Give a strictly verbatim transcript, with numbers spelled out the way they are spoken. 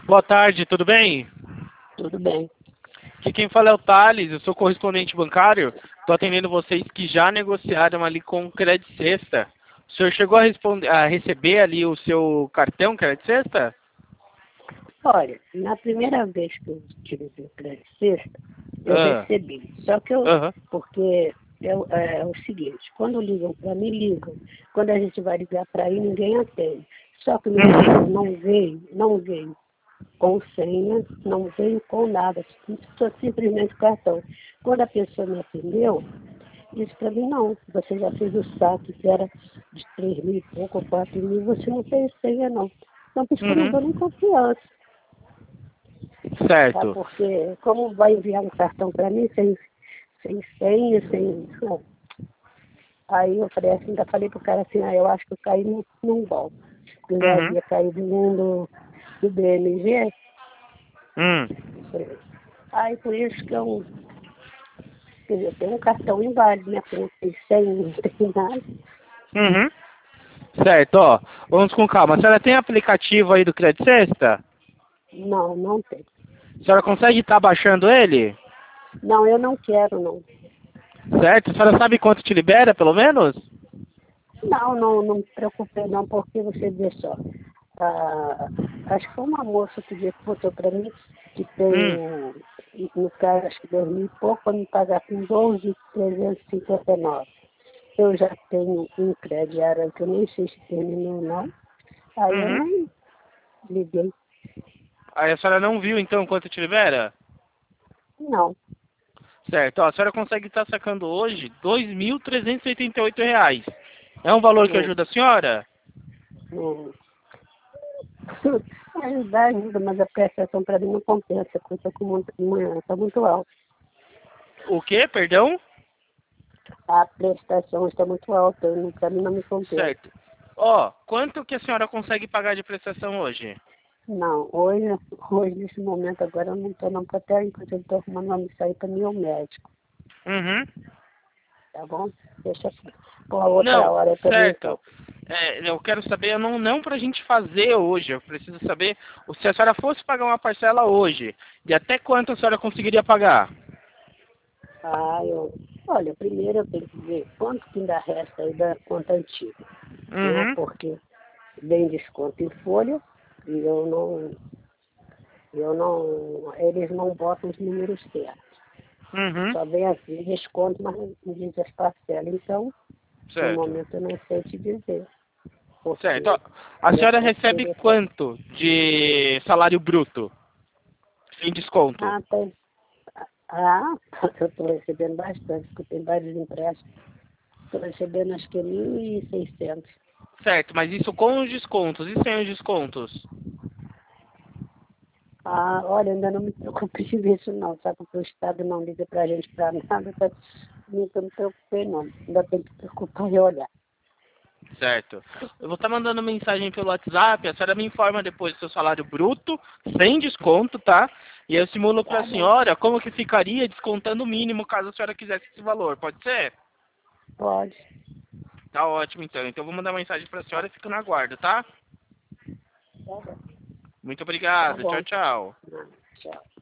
Boa tarde, tudo bem? Tudo bem. Aqui quem fala é o Thales, eu sou correspondente bancário. Estou atendendo vocês que já negociaram ali com o Credit Sexta. O senhor chegou a, responder, a receber ali o seu cartão Credit Sexta? Olha, na primeira vez que eu utilizei o Credit Sexta, eu Ah, recebi. Só que eu, aham. porque é, o- é o seguinte, quando ligam para mim, ligam. Quando a gente vai ligar para aí, ninguém atende. Só que o meu cartão Uhum. não veio, não veio com senha, não veio com nada, só simplesmente o cartão. Quando a pessoa me atendeu, disse para mim, não, você já fez o saque que era de três mil e pouco, ou quatro mil, você não fez senha não. Então, por isso que eu não dou nem Uhum. confiança, tá? Certo. Porque como vai enviar um cartão para mim sem, sem senha, sem... não. Aí eu falei assim, ainda falei pro cara assim, ah, eu acho que eu caí num, num golpe. Porque eu já Uhum. havia caído num do, do B M G. Hum. Aí por isso que eu, quer dizer, eu tenho um cartão inválido, né? Porque não tem senha, não tem nada. Uhum. Certo, ó. Vamos com calma. A senhora tem aplicativo aí do Credit Sexta? Não, não tem. A senhora consegue estar baixando ele? Não, eu não quero, não. Certo? A senhora sabe quanto te libera, pelo menos? Não, não, não me preocupei não, porque você vê só. Ah, acho que foi uma moça outro dia que botou para mim que tem, Hum. um, no caso, acho que dois mil e pouco, para me pagar com doze mil trezentos e cinquenta e nove. Eu já tenho um crediário que eu nem sei se terminou ou não. Aí eu Uhum. nem liguei. Aí a senhora não viu então quanto te libera? Não. Certo, ó, a senhora consegue estar sacando hoje dois mil trezentos e oitenta e oito reais. É um valor que Não, ajuda a senhora? não. Ajudar ajuda, mas a prestação para mim não compensa, porque eu tô com muito, está muito alta. O quê? Perdão? A prestação está muito alta, para mim não me compensa. Certo. Ó, quanto que a senhora consegue pagar de prestação hoje? Não, hoje, hoje nesse momento agora eu não estou não, porque até enquanto eu estou arrumando uma missão para mim o médico, Uhum. tá bom? Deixa por a outra Não, hora para mim então. certo. É, eu quero saber, não, não pra gente fazer hoje, eu preciso saber o- se a senhora fosse pagar uma parcela hoje, de até quanto a senhora conseguiria pagar? Ah, eu, olha, primeiro eu tenho que ver quanto que ainda resta aí da conta antiga, né? Uhum. Porque vem desconto em folha e eu não, eu não, eles não botam os números certos. Uhum. Só vem assim, desconto, mas não diz as parcelas. Então, no Certo. momento eu não sei te dizer, Certo. Ó, porque a minha senhora conta recebe seria só. quanto de salário bruto? Sem desconto. Ah, tem. Ah, eu estou recebendo bastante, porque tem vários empréstimos. Estou recebendo acho que mil e seiscentos. Certo, mas isso com os descontos e sem os descontos? Ah, olha, ainda não me preocupei com isso não, sabe? Porque o Estado não liga pra gente pra nada, tá? Nunca me preocupei não. Ainda tem que preocupar e olhar. Certo. Eu vou estar mandando mensagem pelo WhatsApp, a senhora me informa depois do seu salário bruto, sem desconto, tá? E eu simulo para a Tá bom, senhora como que ficaria descontando o mínimo caso a senhora quisesse esse valor, pode ser? pode. Tá ótimo então. Então eu vou mandar mensagem para a Tá, senhora e fico no aguardo, tá? tá bom. Muito Tá obrigado. Tchau, bom. tchau. Ah, tchau.